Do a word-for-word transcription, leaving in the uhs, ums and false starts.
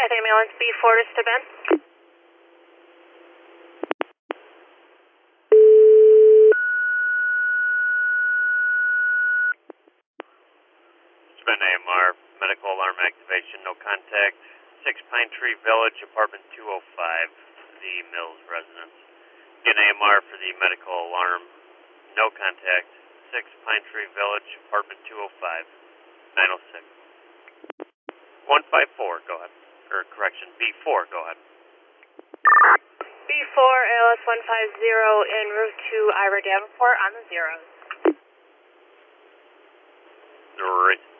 Path Ambulance B four to Steuben. Steuben A M R, medical alarm activation, no contact. six Pine Tree Village, apartment two oh five, the Mills residence. Again, A M R for the medical alarm, no contact. six Pine Tree Village, apartment two oh five, nine oh six. one five four, go ahead. Or correction, B four, go ahead. B four A L S one five zero en route to Ira Davenport on the zeros. Right.